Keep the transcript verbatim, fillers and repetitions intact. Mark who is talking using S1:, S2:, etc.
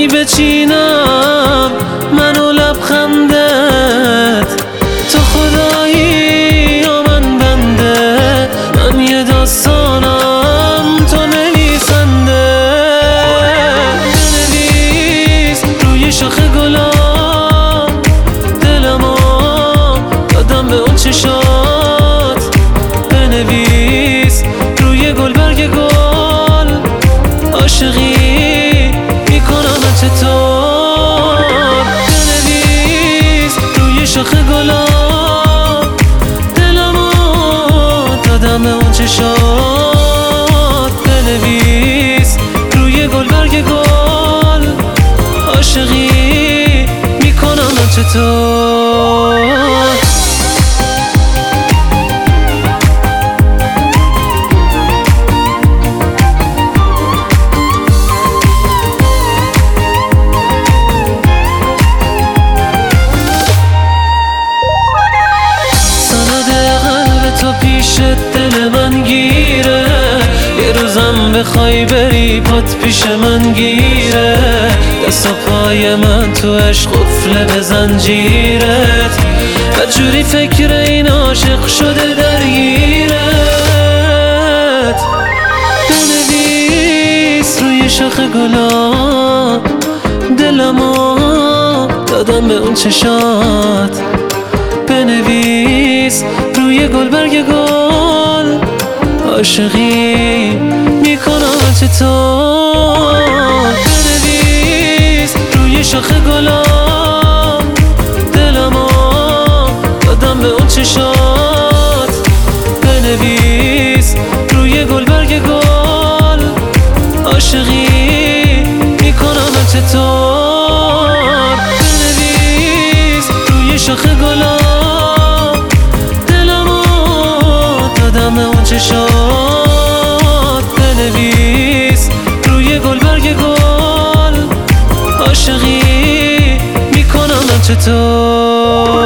S1: گلایی بچینم منو لبخندت، تو خدایی یا من بنده، من یه داستانم تو نویسنده. بنویس روی شاخ گلا دلمو دادم به اون چشات، بنویس روی گل برگ گل عاشقی میکنم چطور. بنویس روی شاخ گلا دلمو دادم به اون چشات، بنویس روی گل برگ گل عاشقی میکنم چطور. تو پیش دل من گیره، یه روزم بخوای بری پات پیش من گیره، دست و پای من تو عشق قفله به زنجیرت، بدجوری فکر این عاشق شده درگیرت. بنویس روی شاخ گلا دلمو دادم به اون چشات، بنویس روی گل برگ گل عاشقی میکنم چطور. بنویس روی شاخ گلا دلمو دادم به اون چشات، بنویس روی گل برگ گل عاشقی میکنم چطور. بنویس روی شاخ گلا دادم اون چشات، بنویس روی گل برگ گل عاشقی میکنم چطور.